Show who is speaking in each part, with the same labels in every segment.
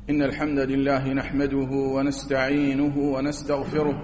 Speaker 1: إن الحمد لله نحمده ونستعينه ونستغفره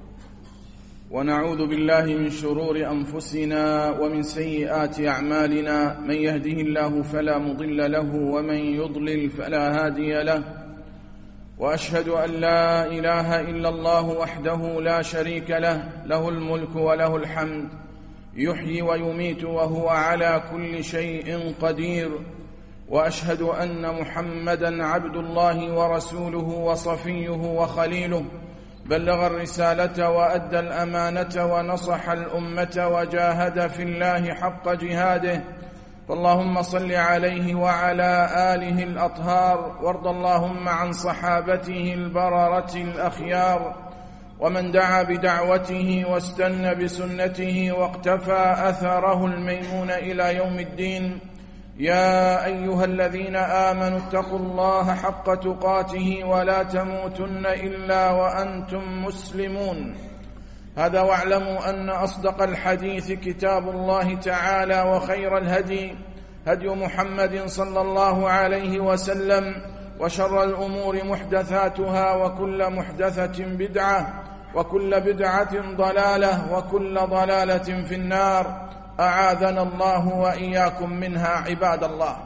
Speaker 1: ونعوذ بالله من شرور أنفسنا ومن سيئات أعمالنا. من يهده الله فلا مضل له ومن يضلل فلا هادي له، وأشهد أن لا إله إلا الله وحده لا شريك له، له الملك وله الحمد، يحيي ويميت وهو على كل شيء قدير. وأشهد أن محمدًا عبد الله ورسوله وصفيه وخليله، بلغ الرسالة وأدى الأمانة ونصح الأمة وجاهد في الله حق جهاده. فاللهم صل عليه وعلى آله الأطهار، وارض اللهم عن صحابته البررة الأخيار، ومن دعا بدعوته واستنى بسنته واقتفى أثره الميمون إلى يوم الدين. يا أيها الذين آمنوا اتقوا الله حق تقاته ولا تموتن إلا وأنتم مسلمون. هذا واعلموا أن أصدق الحديث كتاب الله تعالى، وخير الهدي هدي محمد صلى الله عليه وسلم، وشر الأمور محدثاتها، وكل محدثة بدعة، وكل بدعة ضلالة، وكل ضلالة في النار. أعاذنا الله وإياكم منها. عباد الله،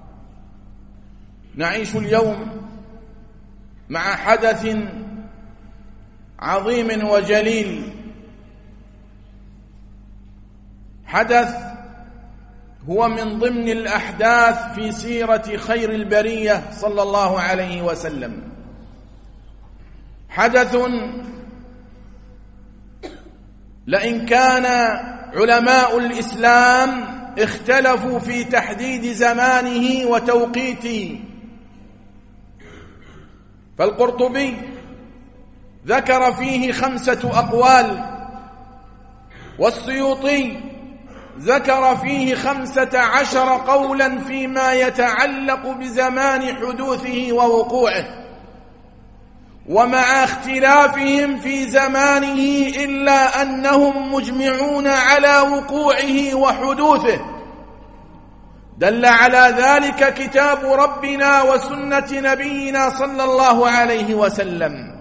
Speaker 1: نعيش اليوم مع حدث عظيم وجليل، حدث هو من ضمن الأحداث في سيرة خير البرية صلى الله عليه وسلم، حدث لئن كان علماء الإسلام اختلفوا في تحديد زمانه وتوقيته، فالقرطبي ذكر فيه 5 أقوال، والسيوطي ذكر فيه 15 قولا فيما يتعلق بزمان حدوثه ووقوعه. ومع اختلافهم في زمانه إلا أنهم مجمعون على وقوعه وحدوثه. دل على ذلك كتاب ربنا وسنة نبينا صلى الله عليه وسلم.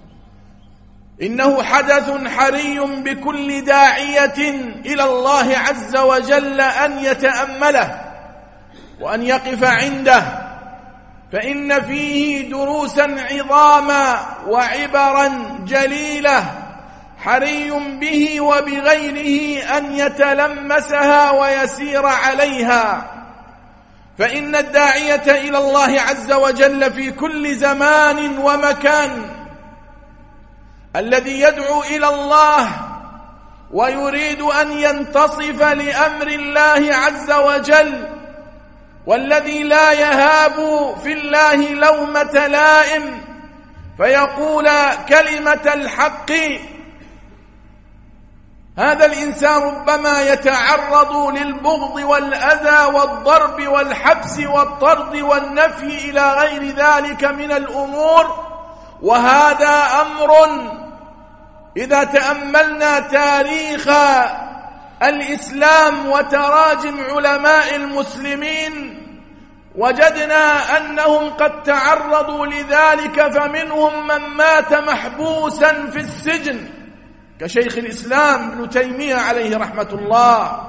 Speaker 1: إنه حدث حري بكل داعية إلى الله عز وجل أن يتأمله وأن يقف عنده، فإن فيه دروسا عظاما وعبرا جليلة حري به وبغيره أن يتلمسها ويسير عليها. فإن الداعية إلى الله عز وجل في كل زمان ومكان، الذي يدعو إلى الله ويريد أن ينتصف لأمر الله عز وجل، والذي لا يهاب في الله لومة لائم، فيقول كلمة الحق، هذا الإنسان ربما يتعرض للبغض والأذى والضرب والحبس والطرد والنفي إلى غير ذلك من الأمور. وهذا أمر إذا تأملنا تاريخ الإسلام وتراجم علماء المسلمين وجدنا أنهم قد تعرضوا لذلك، فمنهم من مات محبوسا في السجن كشيخ الإسلام ابن تيمية عليه رحمة الله،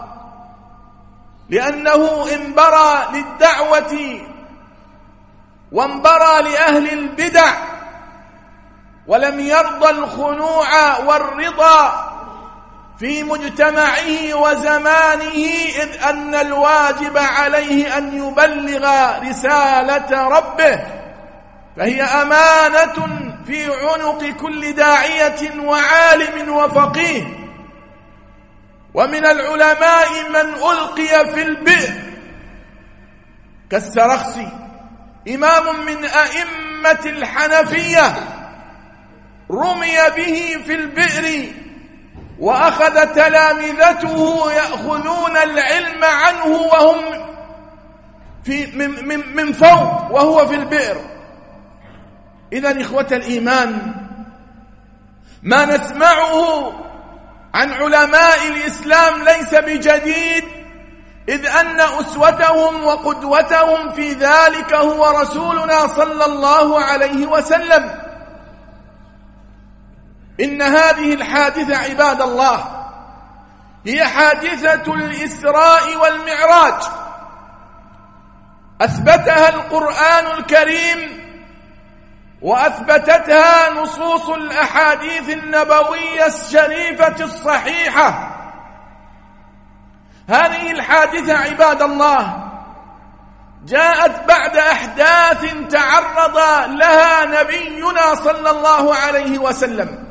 Speaker 1: لأنه انبرى للدعوة وانبرى لأهل البدع، ولم يرضى الخنوع والرضا في مجتمعه وزمانه، إذ أن الواجب عليه أن يبلغ رسالة ربه، فهي أمانة في عنق كل داعية وعالم وفقيه. ومن العلماء من ألقي في البئر كالسرخسي، إمام من أئمة الحنفية، رمي به في البئر، وأخذ تلامذته يأخذون العلم عنه وهم من فوق وهو في البئر. إذن إخوة الإيمان، ما نسمعه عن علماء الإسلام ليس بجديد، إذ أن أسوتهم وقدوتهم في ذلك هو رسولنا صلى الله عليه وسلم. إن هذه الحادثة عباد الله هي حادثة الإسراء والمعراج، أثبتها القرآن الكريم وأثبتتها نصوص الأحاديث النبوية الشريفة الصحيحة. هذه الحادثة عباد الله جاءت بعد أحداث تعرض لها نبينا صلى الله عليه وسلم.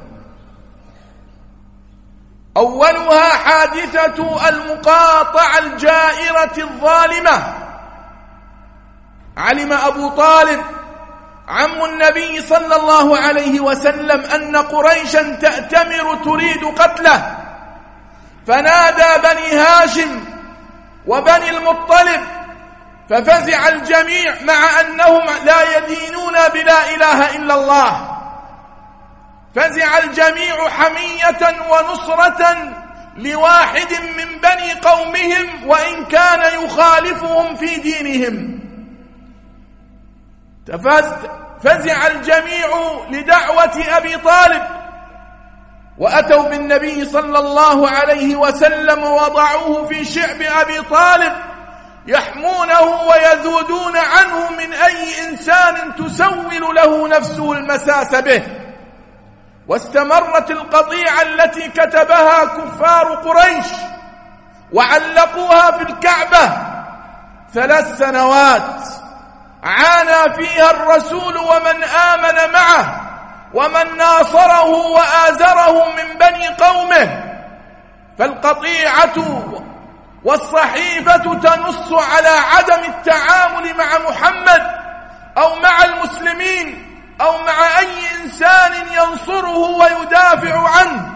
Speaker 1: أولها حادثة المقاطعة الجائرة الظالمة. علم أبو طالب عم النبي صلى الله عليه وسلم أن قريشا تأتمر تريد قتله، فنادى بني هاشم وبني المطلب، ففزع الجميع مع أنهم لا يدينون بلا إله إلا الله. فزع الجميع حمية ونصرة لواحد من بني قومهم وإن كان يخالفهم في دينهم. فزع الجميع لدعوة أبي طالب، وأتوا بالنبي صلى الله عليه وسلم ووضعوه في شعب أبي طالب يحمونه ويذودون عنه من أي إنسان تسول له نفسه المساس به. واستمرت القطيعة التي كتبها كفار قريش وعلقوها في الكعبة 3 سنوات عانى فيها الرسول ومن آمن معه ومن ناصره وآزره من بني قومه. فالقطيعة والصحيفة تنص على عدم التعامل مع محمد أو مع المسلمين أو مع أي إنسان ينصره ويدافع عنه.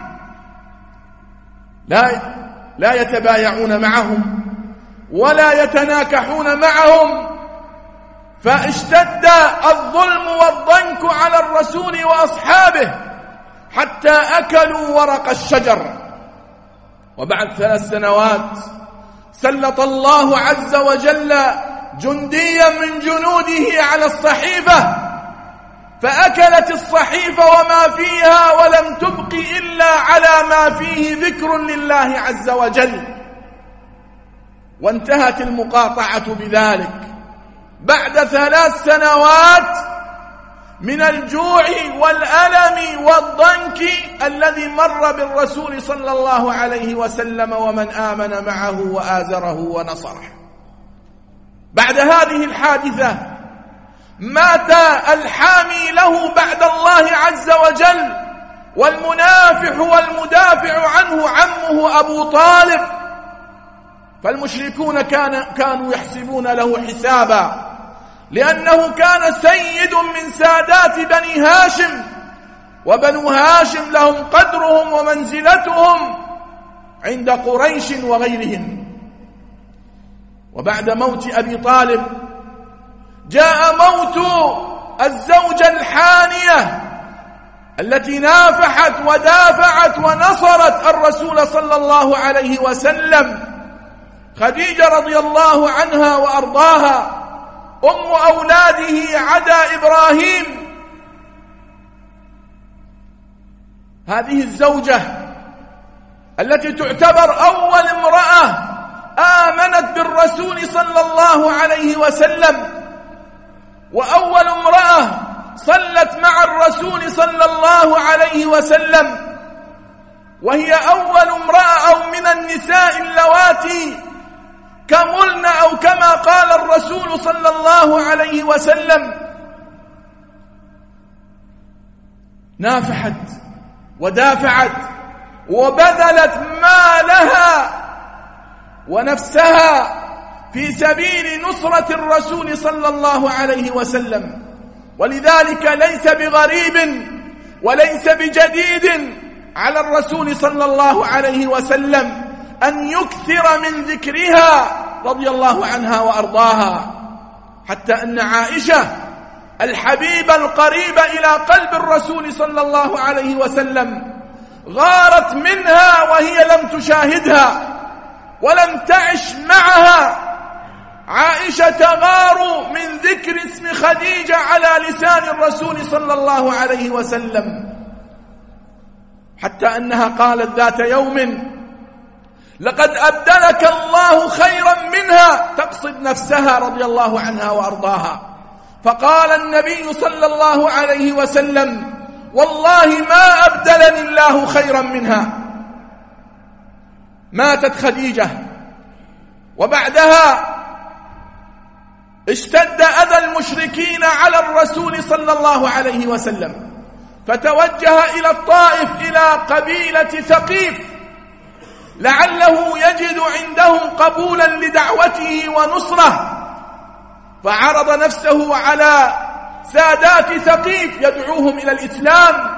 Speaker 1: لا يتبايعون معهم ولا يتناكحون معهم. فاشتد الظلم والضنك على الرسول وأصحابه حتى أكلوا ورق الشجر. وبعد 3 سنوات سلط الله عز وجل جنديا من جنوده على الصحيفة، فأكلت الصحيفة وما فيها ولم تبق إلا على ما فيه ذكر لله عز وجل. وانتهت المقاطعة بذلك بعد 3 سنوات من الجوع والألم والضنك الذي مر بالرسول صلى الله عليه وسلم ومن آمن معه وآزره ونصره. بعد هذه الحادثة مات الحامي له بعد الله عز وجل والمنافح والمدافع عنه عمه أبو طالب. فالمشركون كانوا يحسبون له حسابا، لأنه كان سيد من سادات بني هاشم، وبنو هاشم لهم قدرهم ومنزلتهم عند قريش وغيرهم. وبعد موت أبي طالب جاء موت الزوجة الحانية التي نافحت ودافعت ونصرت الرسول صلى الله عليه وسلم، خديجة رضي الله عنها وأرضاها، أم أولاده عدا إبراهيم. هذه الزوجة التي تعتبر أول امرأة آمنت بالرسول صلى الله عليه وسلم، وأول امرأة صلت مع الرسول صلى الله عليه وسلم، وهي أول امرأة أو من النساء اللواتي كملن أو كما قال الرسول صلى الله عليه وسلم. نافحت ودافعت وبذلت مالها ونفسها في سبيل نصرة الرسول صلى الله عليه وسلم. ولذلك ليس بغريب وليس بجديد على الرسول صلى الله عليه وسلم أن يكثر من ذكرها رضي الله عنها وأرضاها، حتى أن عائشة الحبيبة القريبة إلى قلب الرسول صلى الله عليه وسلم غارت منها وهي لم تشاهدها، ولم تعش معها عائشة تغار من ذكر اسم خديجة على لسان الرسول صلى الله عليه وسلم، حتى أنها قالت ذات يوم: لقد أبدلك الله خيرا منها، تقصد نفسها رضي الله عنها وأرضاها. فقال النبي صلى الله عليه وسلم: والله ما أبدلني الله خيرا منها. ماتت خديجة، وبعدها اشتد أذى المشركين على الرسول صلى الله عليه وسلم، فتوجه إلى الطائف إلى قبيلة ثقيف لعله يجد عندهم قبولا لدعوته ونصره، فعرض نفسه على سادات ثقيف يدعوهم إلى الإسلام،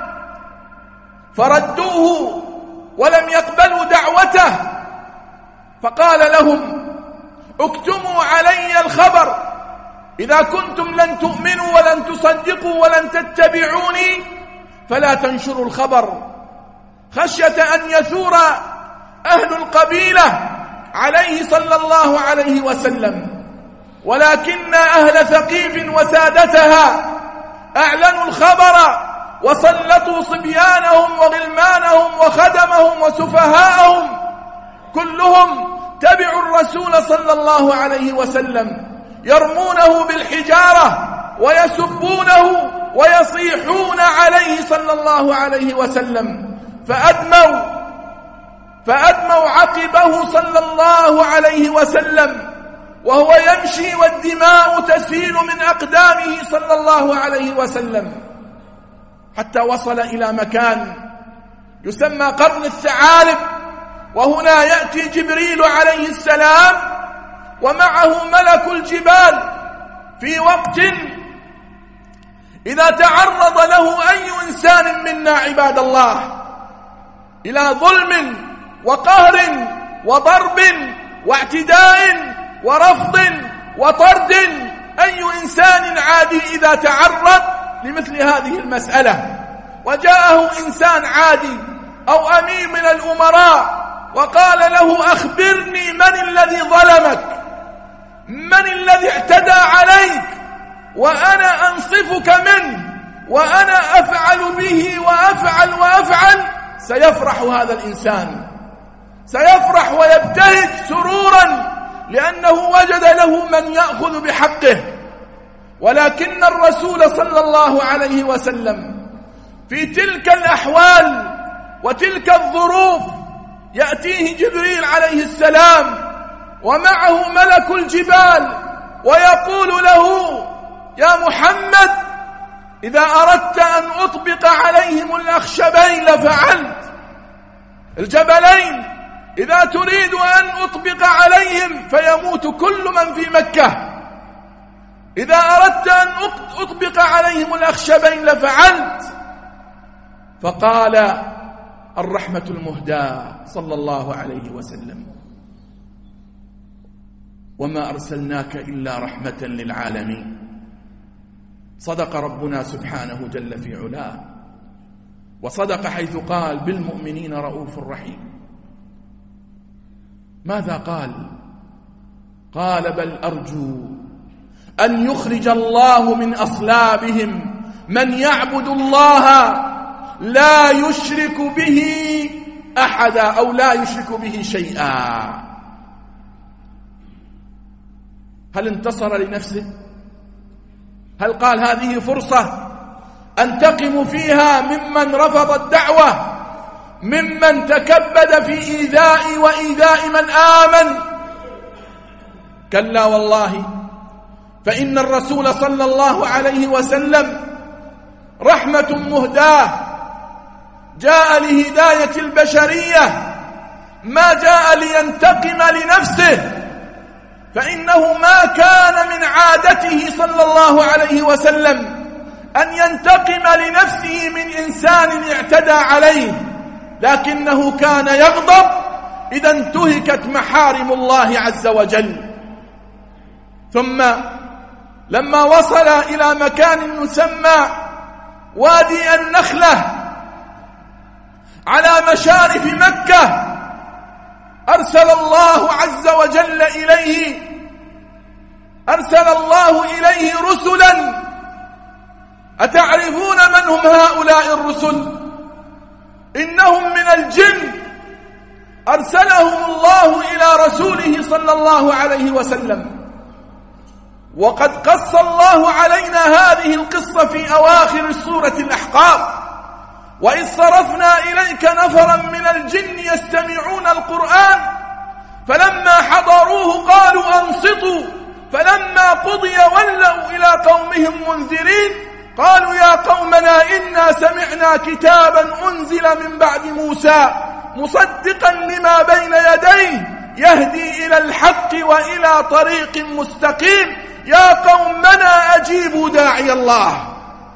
Speaker 1: فردوه ولم يقبلوا دعوته، فقال لهم: اكتموا علي الخبر، إذا كنتم لن تؤمنوا ولن تصدقوا ولن تتبعوني فلا تنشروا الخبر، خشية أن يثور أهل القبيلة عليه صلى الله عليه وسلم. ولكن أهل ثقيف وسادتها أعلنوا الخبر، وسلطوا صبيانهم وغلمانهم وخدمهم وسفهاءهم كلهم تبعوا الرسول صلى الله عليه وسلم، يرمونه بالحجارة ويسبونه ويصيحون عليه صلى الله عليه وسلم، فأدموا عقبه صلى الله عليه وسلم وهو يمشي والدماء تسيل من أقدامه صلى الله عليه وسلم، حتى وصل إلى مكان يسمى قرن الثعالب. وهنا يأتي جبريل عليه السلام ومعه ملك الجبال في وقت إذا تعرض له أي إنسان منا عباد الله إلى ظلم وقهر وضرب واعتداء ورفض وطرد، أي إنسان عادي إذا تعرض لمثل هذه المسألة وجاءه إنسان عادي أو أمير من الأمراء وقال له: أخبرني من الذي ظلمك، من الذي اعتدى عليك، وأنا أنصفك منه وأنا أفعل به وأفعل، سيفرح هذا الإنسان، سيفرح ويبتهج سرورا لأنه وجد له من يأخذ بحقه. ولكن الرسول صلى الله عليه وسلم في تلك الأحوال وتلك الظروف يأتيه جبريل عليه السلام ومعه ملك الجبال ويقول له: يا محمد، إذا أردت أن أطبق عليهم الأخشبين لفعلت، الجبلين إذا تريد أن أطبق عليهم فيموت كل من في مكة، إذا أردت أن أطبق عليهم الأخشبين لفعلت. فقال الرحمة المهداة صلى الله عليه وسلم: وما أرسلناك إلا رحمة للعالمين. صدق ربنا سبحانه جل في علاه، وصدق حيث قال: بالمؤمنين رؤوف رحيم. ماذا قال؟ قال: بل أرجو أن يخرج الله من أصلابهم من يعبد الله لا يشرك به أحدا أو لا يشرك به شيئا. هل انتصر لنفسه؟ هل قال هذه فرصة أنتقم فيها ممن رفض الدعوة، ممن تكبد في إيذائي وإيذاء من آمن؟ كلا والله، فإن الرسول صلى الله عليه وسلم رحمة مهداة، جاء لهداية البشرية، ما جاء لينتقم لنفسه، فإنه ما كان من عادته صلى الله عليه وسلم أن ينتقم لنفسه من إنسان اعتدى عليه، لكنه كان يغضب إذا انتهكت محارم الله عز وجل. ثم لما وصل إلى مكان يسمى وادي النخلة على مشارف مكة، أرسل الله عز وجل إليه رسلا. أتعرفون من هم هؤلاء الرسل؟ إنهم من الجن، أرسلهم الله إلى رسوله صلى الله عليه وسلم. وقد قص الله علينا هذه القصة في أواخر سورة الأحقاف: وإذ صرفنا إليك نفرا من الجن يستمعون القرآن فلما حضروه قالوا أنصتوا فلما قضي ولوا إلى قومهم منذرين قالوا يا قومنا إنا سمعنا كتابا أنزل من بعد موسى مصدقا لما بين يديه يهدي إلى الحق وإلى طريق مستقيم يا قومنا أجيبوا داعي الله.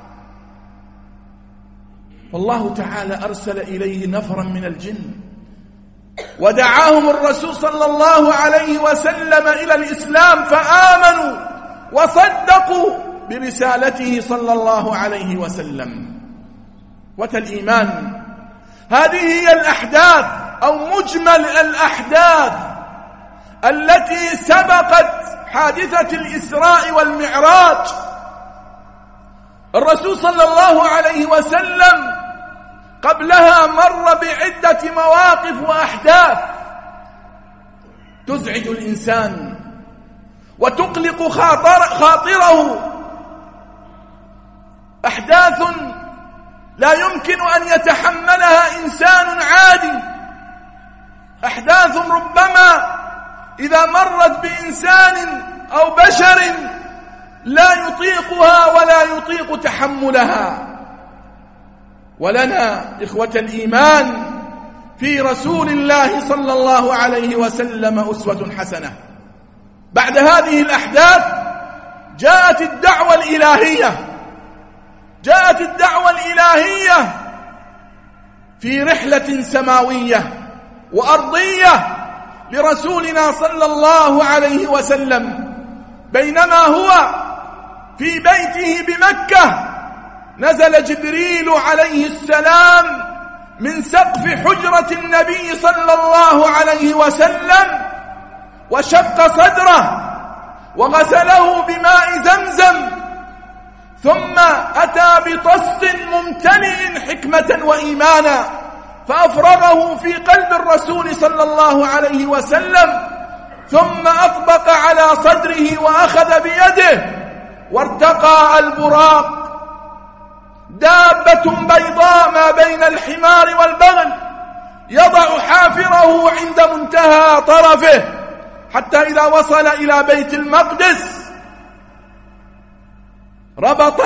Speaker 1: والله تعالى أرسل إليه نفرا من الجن ودعاهم الرسول صلى الله عليه وسلم إلى الإسلام فآمنوا وصدقوا برسالته صلى الله عليه وسلم. والإيمان هذه هي الأحداث أو مجمل الأحداث التي سبقت حادثة الإسراء والمعراج. الرسول صلى الله عليه وسلم قبلها مر بعدة مواقف وأحداث تزعج الإنسان وتقلق خاطره، أحداث لا يمكن أن يتحملها إنسان عادي، أحداث ربما إذا مرت بإنسان أو بشر لا يطيقها ولا يطيق تحملها. ولنا إخوة الإيمان في رسول الله صلى الله عليه وسلم أسوة حسنة. بعد هذه الأحداث جاءت الدعوة الإلهية في رحلة سماوية وأرضية لرسولنا صلى الله عليه وسلم. بينما هو في بيته بمكة نزل جبريل عليه السلام من سقف حجرة النبي صلى الله عليه وسلم وشق صدره وغسله بماء زمزم، ثم أتى بطست ممتلئ حكمة وإيمانا فأفرغه في قلب الرسول صلى الله عليه وسلم، ثم أطبق على صدره وأخذ بيده وارتقى البراق، دابة بيضاء ما بين الحمار والبغل، يضع حافره عند منتهى طرفه حتى إذا وصل إلى بيت المقدس ربط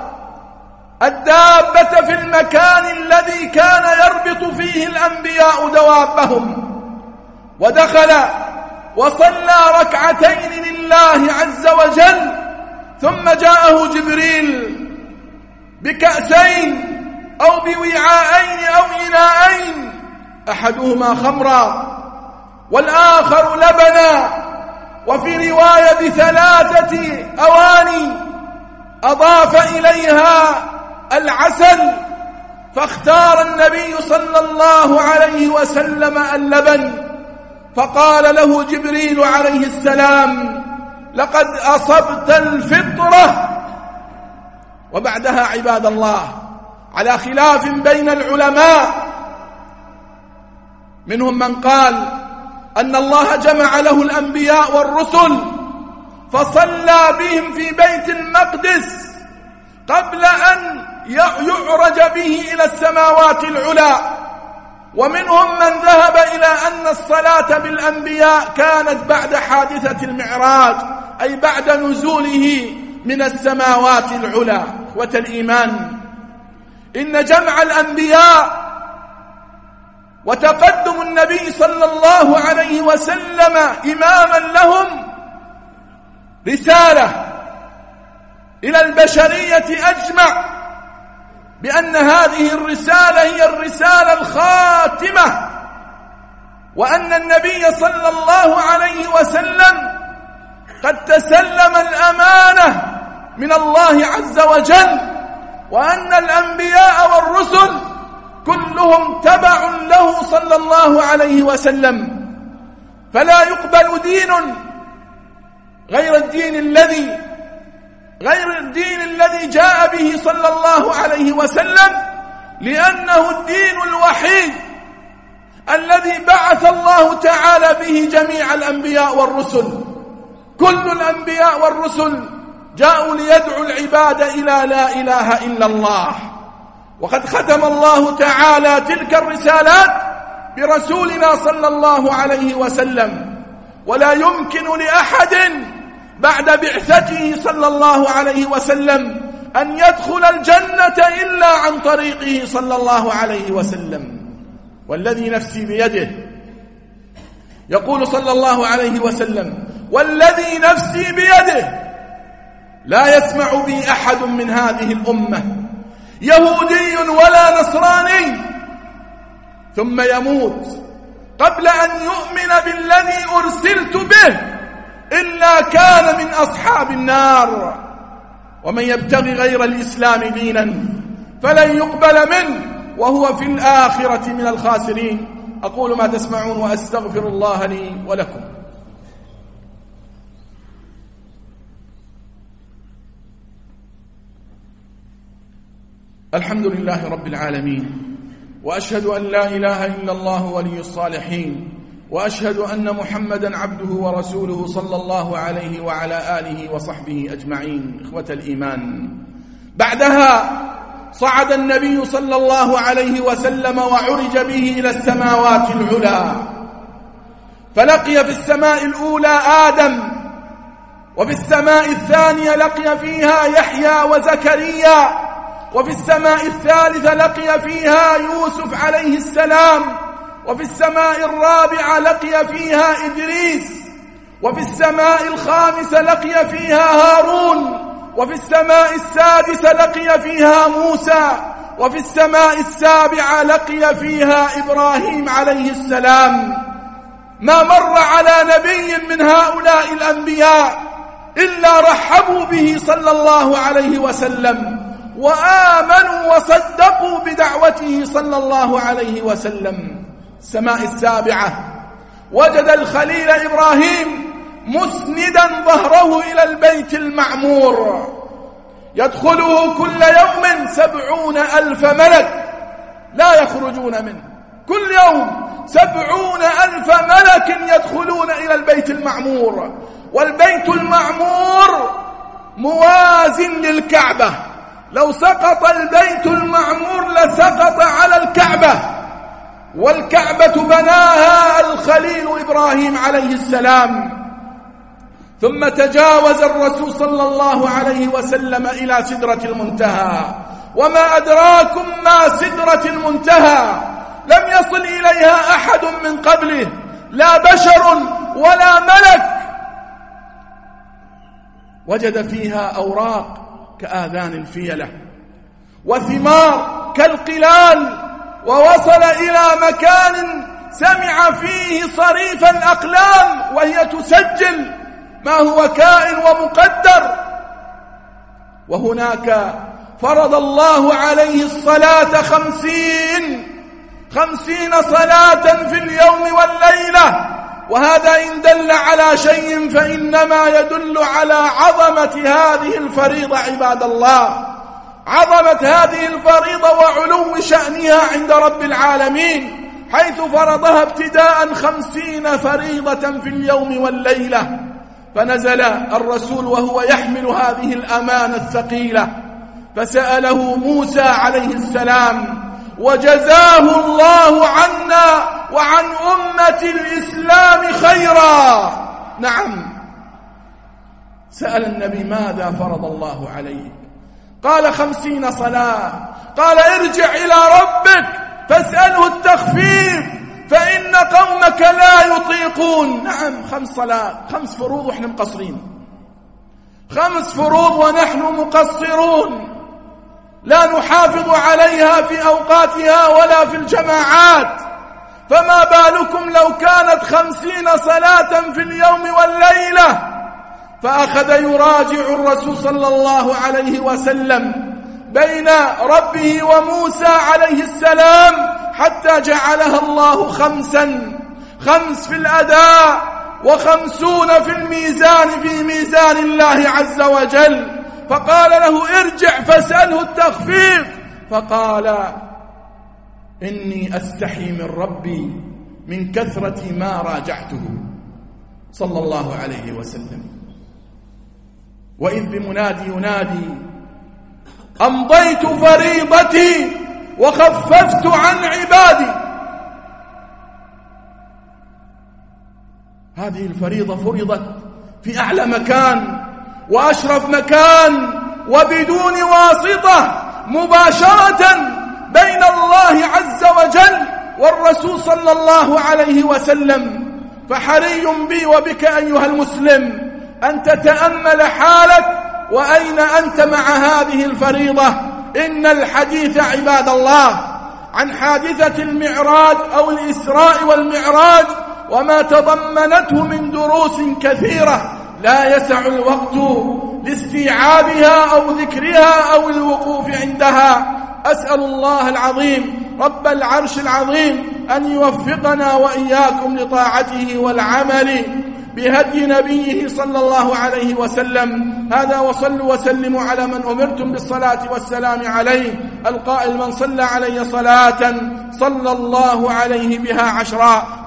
Speaker 1: الدابة في المكان الذي كان يربط فيه الأنبياء دوابهم، ودخل وصلى ركعتين لله عز وجل، ثم جاءه جبريل بكأسين أو بوعاءين أو إناءين، أحدهما خمرا والآخر لبنا، وفي رواية ب3 أواني، أضاف إليها العسل، فاختار النبي صلى الله عليه وسلم اللبن، فقال له جبريل عليه السلام لقد أصبت الفطرة. وبعدها عباد الله على خلاف بين العلماء، منهم من قال أن الله جمع له الأنبياء والرسل فصلى بهم في بيت المقدس قبل أن يعرج به إلى السماوات العلى، ومنهم من ذهب إلى أن الصلاة بالأنبياء كانت بعد حادثة المعراج، أي بعد نزوله من السماوات العلى. والإيمان إن جمع الأنبياء وتقدم النبي صلى الله عليه وسلم إماما لهم رسالة إلى البشرية أجمع، بأن هذه الرسالة هي الرسالة الخاتمة، وأن النبي صلى الله عليه وسلم قد تسلم الأمانة من الله عز وجل، وأن الأنبياء والرسل كلهم تبع له صلى الله عليه وسلم. فلا يقبل دين غير الدين الذي جاء به صلى الله عليه وسلم، لأنه الدين الوحيد الذي بعث الله تعالى به جميع الأنبياء والرسل. كل الأنبياء والرسل جاءوا ليدعوا العباد إلى لا إله إلا الله، وقد ختم الله تعالى تلك الرسالات برسولنا صلى الله عليه وسلم، ولا يمكن لأحد بعد بعثته صلى الله عليه وسلم أن يدخل الجنة إلا عن طريقه صلى الله عليه وسلم. والذي نفسي بيده، يقول صلى الله عليه وسلم: والذي نفسي بيده لا يسمع بي أحد من هذه الأمة يهودي ولا نصراني ثم يموت قبل أن يؤمن بالذي أرسلت به إلا كان من أصحاب النار. ومن يبتغي غير الإسلام دينا فلن يقبل منه وهو في الآخرة من الخاسرين. أقول ما تسمعون وأستغفر الله لي ولكم. الحمد لله رب العالمين، وأشهد أن لا إله إلا الله ولي الصالحين، وأشهد أن محمدا عبده ورسوله صلى الله عليه وعلى آله وصحبه أجمعين. إخوة الإيمان، بعدها صعد النبي صلى الله عليه وسلم وعرج به إلى السماوات العلى، فلقي في السماء الأولى آدم، وفي السماء الثانية لقي فيها يحيى وزكريا، وفي السماء الثالثة لقي فيها يوسف عليه السلام، وفي السماء الرابعة لقي فيها إدريس، وفي السماء الخامسة لقي فيها هارون، وفي السماء السادسة لقي فيها موسى، وفي السماء السابعة لقي فيها إبراهيم عليه السلام. ما مر على نبي من هؤلاء الأنبياء إلا رحبوا به صلى الله عليه وسلم، وآمنوا وصدقوا بدعوته صلى الله عليه وسلم. السماء السابعة وجد الخليل إبراهيم مسندا ظهره إلى البيت المعمور، يدخله كل يوم 70,000 ملك لا يخرجون منه، كل يوم 70,000 ملك يدخلون إلى البيت المعمور. والبيت المعمور موازن للكعبة، لو سقط البيت المعمور لسقط على الكعبة، والكعبة بناها الخليل إبراهيم عليه السلام. ثم تجاوز الرسول صلى الله عليه وسلم إلى سدرة المنتهى، وما أدراكم ما سدرة المنتهى، لم يصل إليها أحد من قبله، لا بشر ولا ملك. وجد فيها أوراق كآذان الفيلة، وثمار كالقلال، ووصل إلى مكان سمع فيه صريف الأقلام وهي تسجل ما هو كائن ومقدر. وهناك فرض الله عليه الصلاة 50 صلاة في اليوم والليلة، وهذا إن دل على شيء فإنما يدل على عظمة هذه الفريضة عباد الله، عظمة هذه الفريضة وعلو شأنها عند رب العالمين، حيث فرضها ابتداء 50 فريضة في اليوم والليلة. فنزل الرسول وهو يحمل هذه الأمانة الثقيلة، فسأله موسى عليه السلام، وجزاه الله عنا وعن أمة الإسلام خيرا. نعم، سأل النبي: ماذا فرض الله عليك؟ قال: 50 صلاة. قال: ارجع إلى ربك فاسأله التخفيف فإن قومك لا يطيقون. نعم، 5 صلاة، 5 فروض ونحن مقصرين، 5 فروض ونحن مقصرون، لا نحافظ عليها في أوقاتها ولا في الجماعات، فما بالكم لو كانت 50 صلاة في اليوم والليلة. فأخذ يراجع الرسول صلى الله عليه وسلم بين ربه وموسى عليه السلام حتى جعلها الله 5، 5 في الأداء، 50 في الميزان، في ميزان الله عز وجل. فقال له ارجع فاسأله التخفيف، فقال إني أستحي من ربي من كثرة ما راجعته صلى الله عليه وسلم. وإذ بمنادي ينادي أمضيت فريضتي وخففت عن عبادي. هذه الفريضة فرضت في أعلى مكان وأشرف مكان وبدون واسطة، مباشرة بين الله عز وجل والرسول صلى الله عليه وسلم. فحري بي وبك أيها المسلم أن تتأمل حالك وأين أنت مع هذه الفريضة. إن الحديث عباد الله عن حادثة المعراج أو الإسراء والمعراج وما تضمنته من دروس كثيرة لا يسع الوقت لاستيعابها أو ذكرها أو الوقوف عندها. أسأل الله العظيم رب العرش العظيم أن يوفقنا وإياكم لطاعته والعمل بهدي نبيه صلى الله عليه وسلم. هذا وصلوا وسلموا على من أمرتم بالصلاة والسلام عليه، القائل من صلى علي صلاة صلى الله عليه بها 10.